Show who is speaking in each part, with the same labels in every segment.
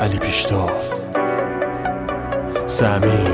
Speaker 1: علی پیشتاز زمین.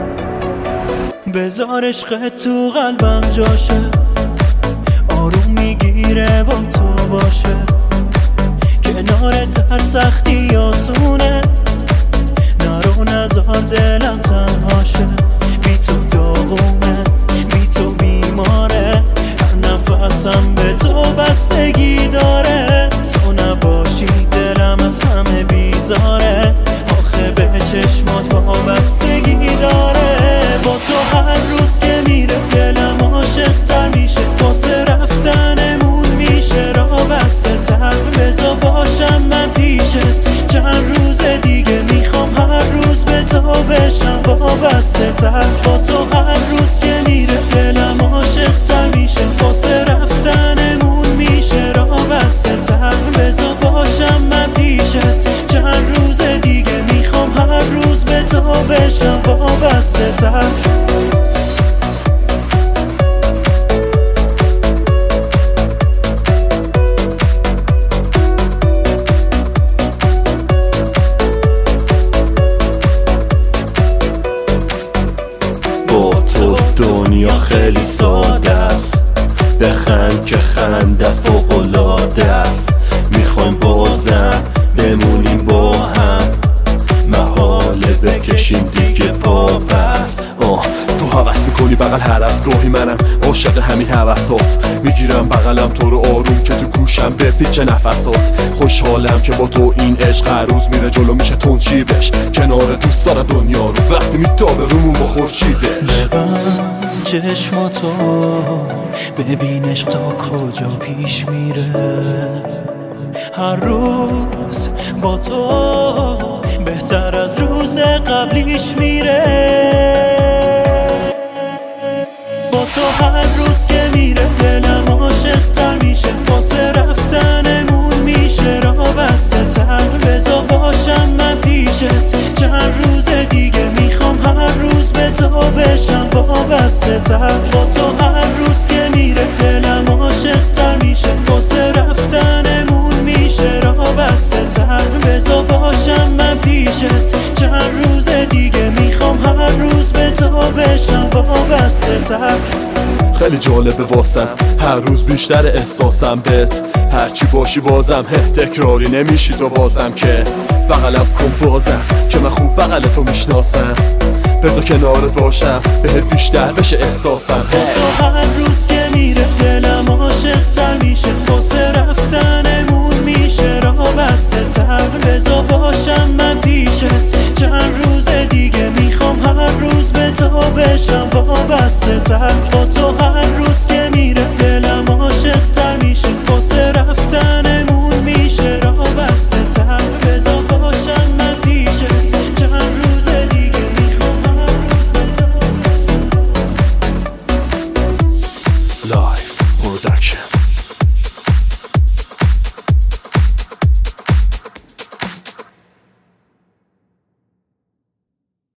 Speaker 2: بذار عشقت تو قلبم جاشه، آروم میگیره با تو باشه، کنارت هر سختی آسونه، نرو نزار دلم تنهاشه. بی تو داغونه، بی تو بیماره، هر نفسم به تو بستگی داره. تو نباشی دلم از همه بیزاره، آخه به چشمات وابستگی داره. با تو هر روز که میره دلم عاشق تر میشه، واسه رفتنمون میشه راه بسته تر. بذار باشم من پیشت چند روز دیگه، میخوام هر روز به تو بشم وابسته تر. با تو هر روز که میره دلم عاشق تر میشه، واسه رفتنمون میشه راه بسته تر. بذار باشم من پیشت چند روز دیگه، میخوام هر روز به تو بشم وابسته تر.
Speaker 1: با تو دنیا خیلی ساده است، بخند که خندت فوق‌العاده است. میخوایم بازم بمونیم با هم، محاله بکشیم دیگه پا پس. تو هوس میکنی بغل هر از گاهی، منم عاشق همین هوسات. میگیرم بغلم تو رو آروم که تو گوشم بپیچه نفسات. خوشحالم که با تو این عشق هر روز میره جلو، میشه تنچیبش کنار دوست دارم دنیا رو، وقتی میتابه رومون با خورشیدش.
Speaker 2: ببند چشماتو ببینش تا کجا پیش میره، هر روز با تو بهتر از روز قبلیش میره. با تو هر روز که میره دلم عاشق تر میشه، واسه رفتنمون میشه راه بسته تر. بذار باشم من پیشت چند روز دیگه، میخوام هر روز به تو بشم وابسته تر. با تو هر روز که میره دلم عاشق تر میشه، واسه رفتنمون میشه راه بسته تر. بذار باشم من پیشت چند روز دیگه، میخوام هر روز به تو بشم وابسته تر.
Speaker 1: خیلی جالبه واسم هر روز بیشتر احساسم بهت، هرچی باشی بازم تکراری نمیشی تو بازم، که بغلم کن بازم که من خوب بغل تو میشناسم. بذار کنارت باشم بهت بیشتر بشه احساسم.
Speaker 2: با تو هر روز که میره دلم عاشق تر میشه، واسه رفتنمون میشه راه بسته تر. بذار باشم من پیشت چند روز دیگه، میخوام هر روز به تو بشم وابسته تر. با تو هر روز که میره دلم عاشق تر میشه، واسه رفتنمون میشه راه بسته تر. بذار باشم من پیشت چند روز دیگه، میخوام هر روز به تو.
Speaker 1: لایف پروداکشن.